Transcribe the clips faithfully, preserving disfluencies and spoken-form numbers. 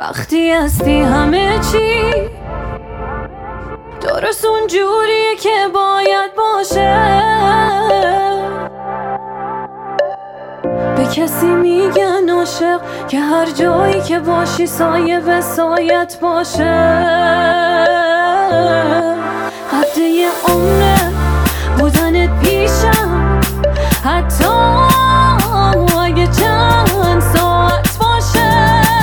وقتی هستی همه چی درست اون جوریه که باید باشه. به کسی میگن عاشق که هر جایی که باشی سایه به سایت باشه. قد یه عمره بودنت پیشم، حتی اگه چند ساعت باشه.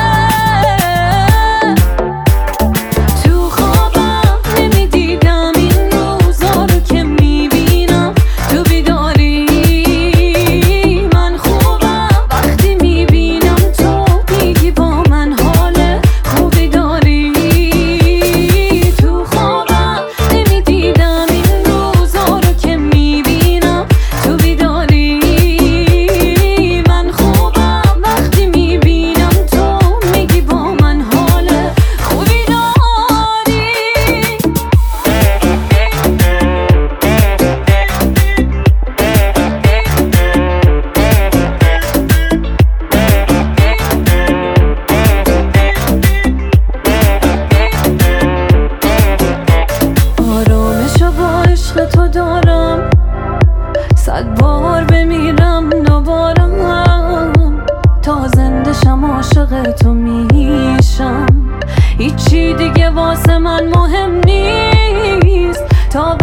تو خوابم نمیدیدم این روزا رو که میبینم تو بیداری. من خوبم وقتی میبینم تو میگی با من حال خوبی داری. تو خوابم نمیدیدم این روزا رو که میبینم تو بیداری. من خوبم وقتی میبینم تو میگی با من حال خوبی داری. آرامشو با عشق تو دارم، صد بار بمیرم دوبارم. تا زندشم عاشق تو میشم، هیچی دیگه واسه من مهم نیست. تا